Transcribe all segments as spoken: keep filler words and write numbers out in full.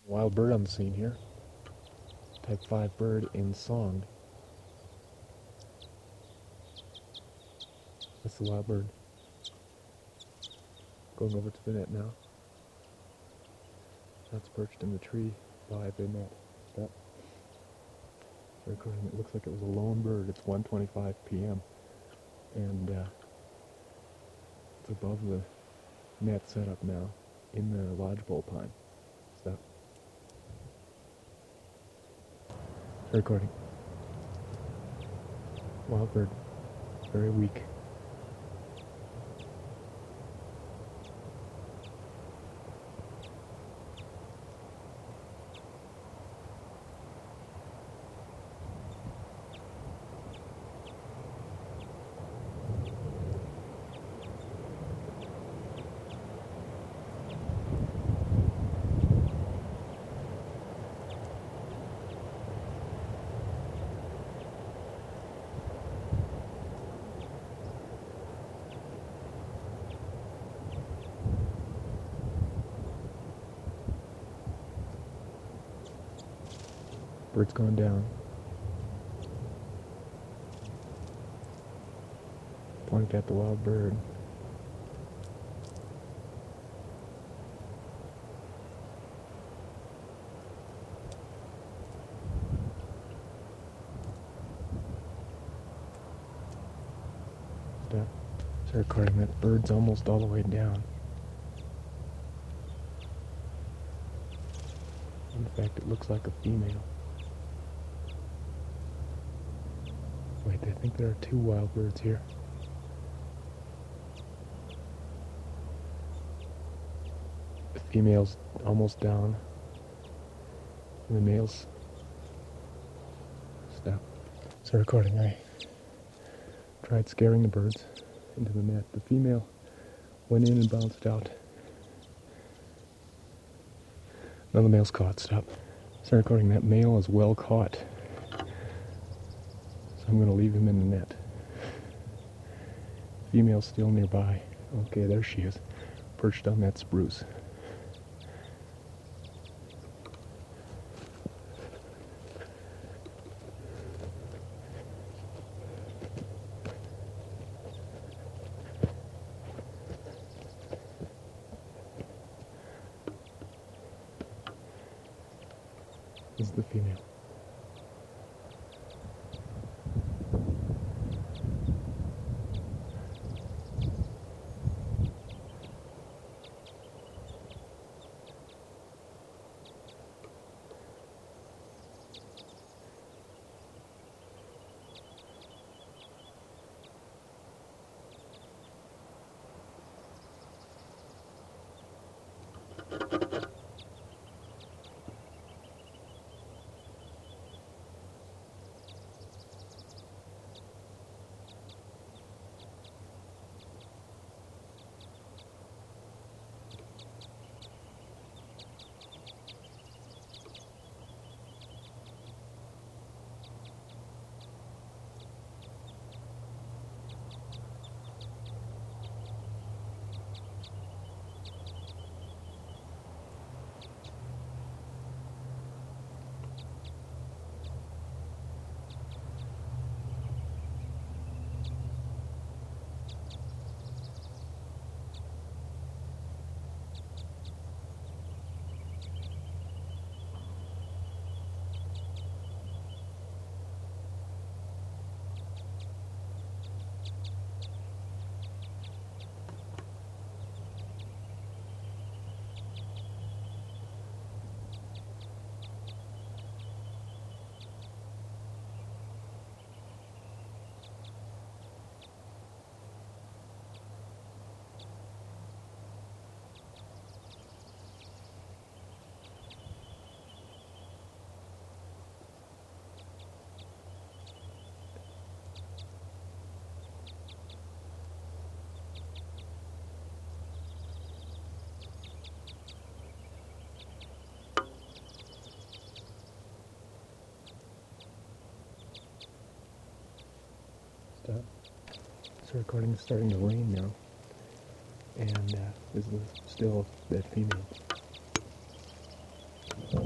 Wild bird on the scene here. Type five bird in song. That's the wild bird. Going over to the net now. That's perched in the tree by the net. That. Recording. It looks like it was a lone bird. It's one twenty-five p m and uh, it's above the net setup now in the lodgepole pine. Stop. Recording. Wild bird. Very weak. Bird's gone down. Pointed at the wild bird. Stop. Start recording. That bird's almost all the way down. In fact, it looks like a female. Wait, I think there are two wild birds here. The female's almost down. And the male's... Stop. Start recording. I tried scaring the birds into the net. The female went in and bounced out. Now the male's caught. Stop. Start recording. That male is well caught. I'm going to leave him in the net. Female's still nearby. Okay, there she is, perched on that spruce. This is the female. Stop. So recording is starting to rain now. And uh, this is still that female.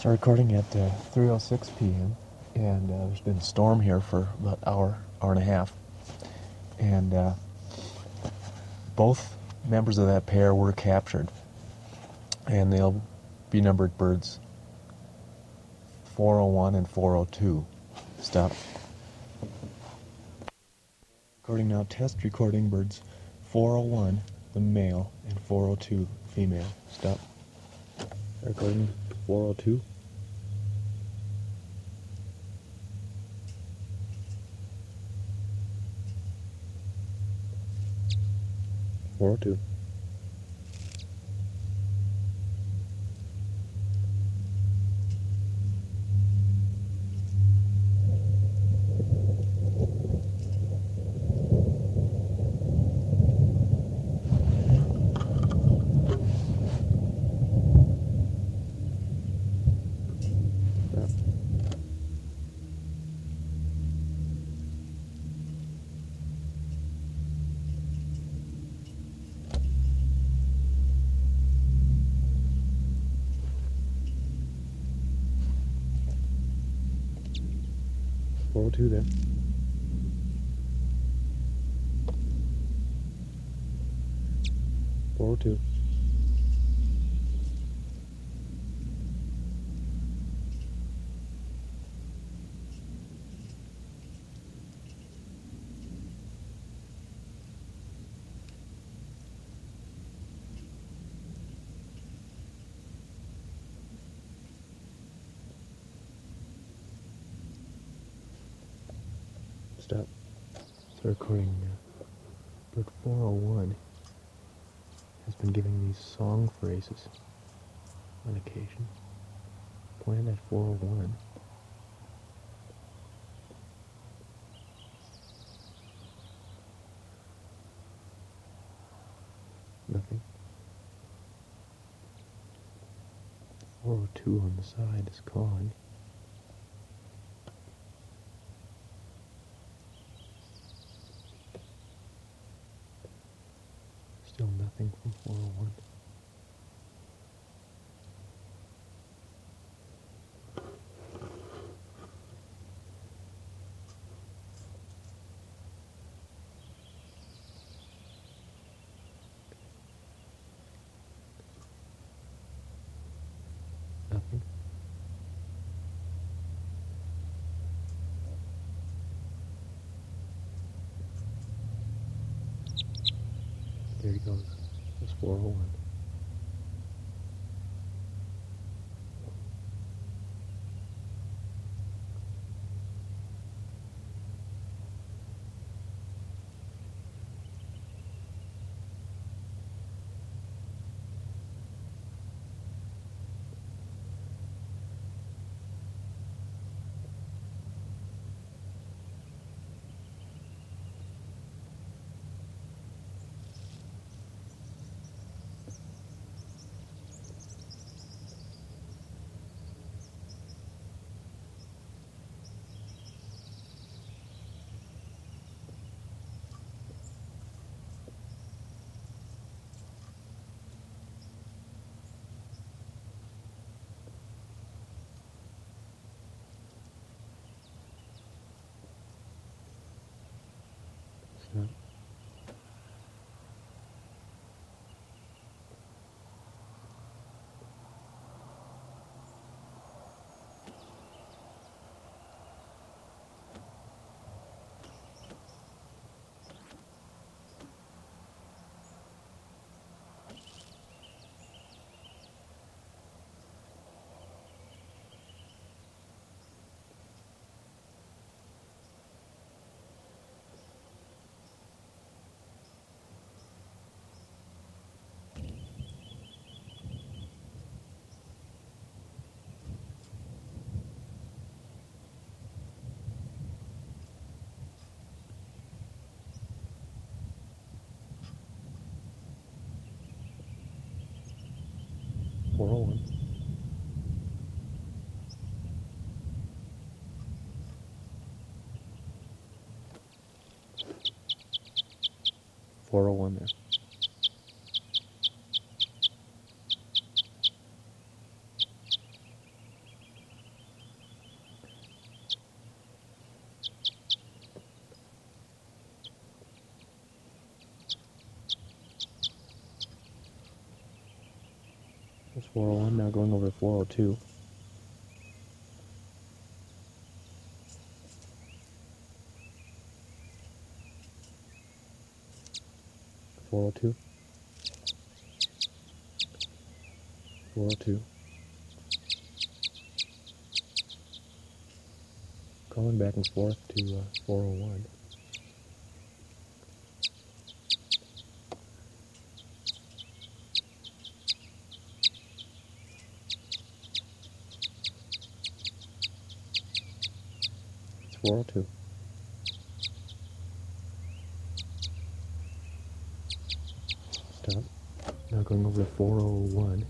Start recording at uh, three oh six p.m. and uh, there's been a storm here for about an hour, hour and a half. And uh, both members of that pair were captured. And they'll be numbered birds four oh one and four oh two. Stop. Recording now, test recording birds four oh one, the male, and four oh two, female. Stop. Recording four oh two. four oh two. four oh two there. four oh two. Stop. Start recording uh, bird four oh one has been giving these song phrases on occasion. Planned at four oh one. Nothing. four oh two on the side is calling. Still nothing from four oh one. Nothing. There he goes. It's four oh one. Stop. four oh one. four oh one there. four oh one, now going over to four oh two. four oh two. four oh two. Calling back and forth to uh, four oh one. It's four oh two. Stop. Now going over to four oh one.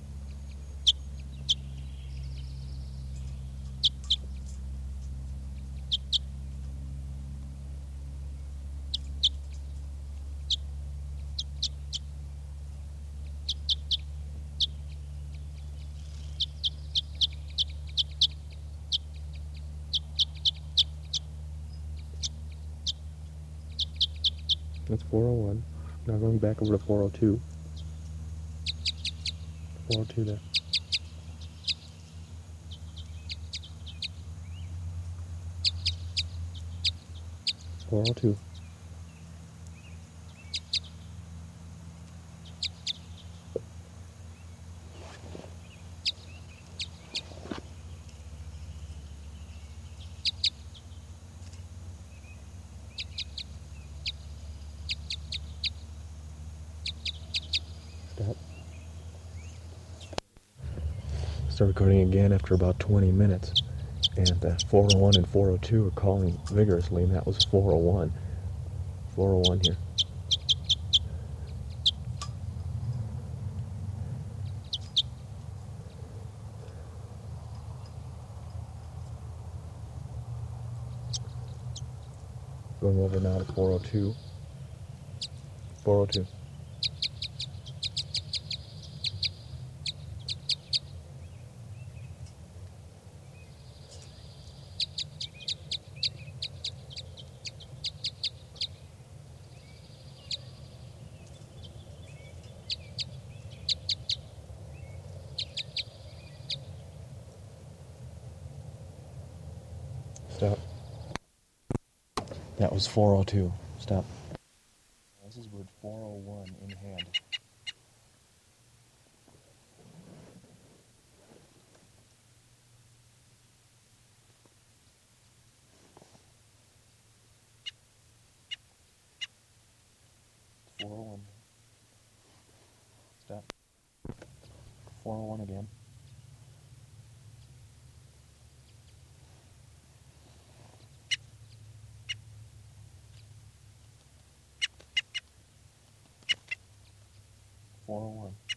That's four oh one. Now going back over to four oh two. four oh two there. four oh two. Stop. Start recording again after about twenty minutes. And uh, four oh one and four oh two are calling vigorously, and that was four oh one. four oh one here. Going over now to four oh two. four oh two. Stop. That was four oh two. Stop. This is word four oh one in hand. four oh one. Stop. four oh one again. four oh one.